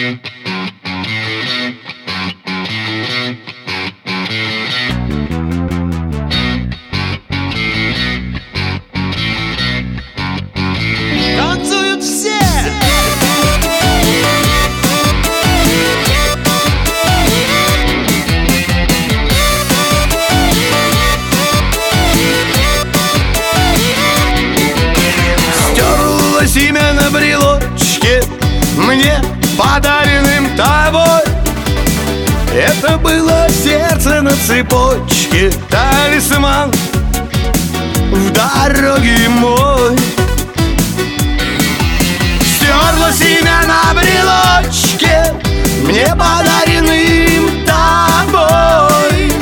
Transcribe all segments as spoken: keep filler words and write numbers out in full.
Танцуют все! Стерлось имя на брелочке, мне подаренным тобой. Это было сердце на цепочке, талисман в дороге мой. Стерлось имя на брелочке, мне подаренным тобой.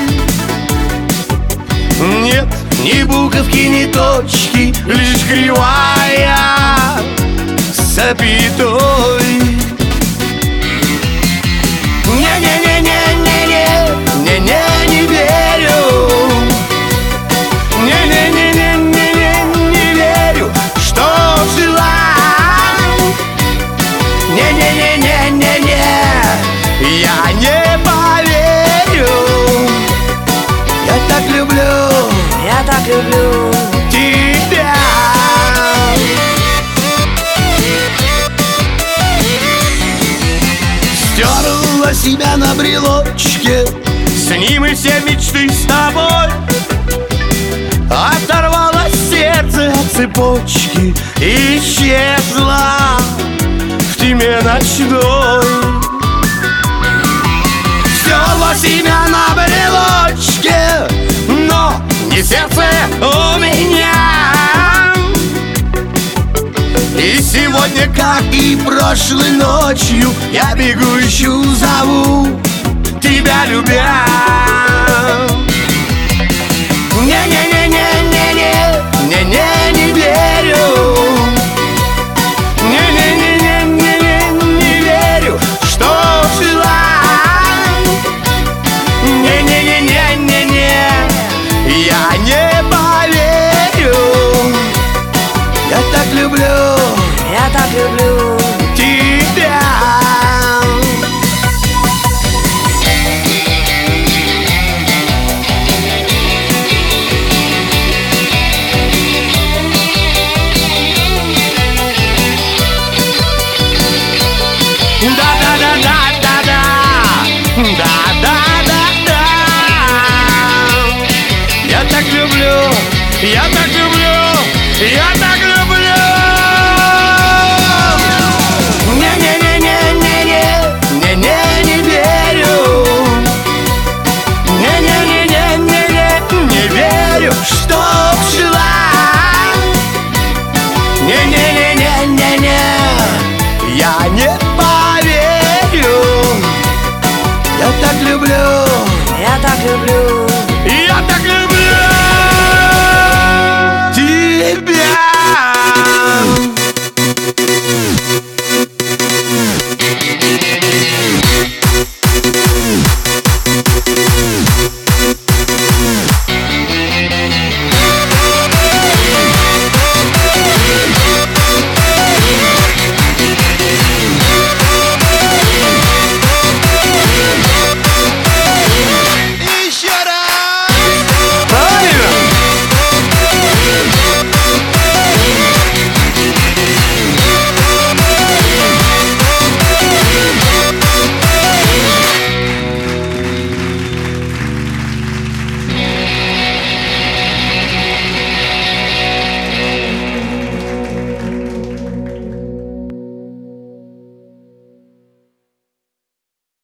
Нет ни буковки, ни точки, лишь кривая с запятой. Не-не-не-не-не-не, не-не, не верю. Не-не-не-не-не-не, не верю, что жила. Не-не-не-не-не-не, я не поверю. Я так люблю, Я так люблю тебя. Стерла себя на брелочке, с ним и все мечты с тобой. Оторвала сердце от цепочки, исчезла в тьме ночной. Стерла себя на брелочке, но не сердце у меня. И сегодня, как и прошлой ночью, я бегу, ищу, зову тебя, любя. Не-не-не-не-не-не, не-не, не верю. Не-не-не-не-не-не, не верю, что жила. Не-не-не-не-не-не, я не поверю. Я так люблю, Я так люблю тебя. Да.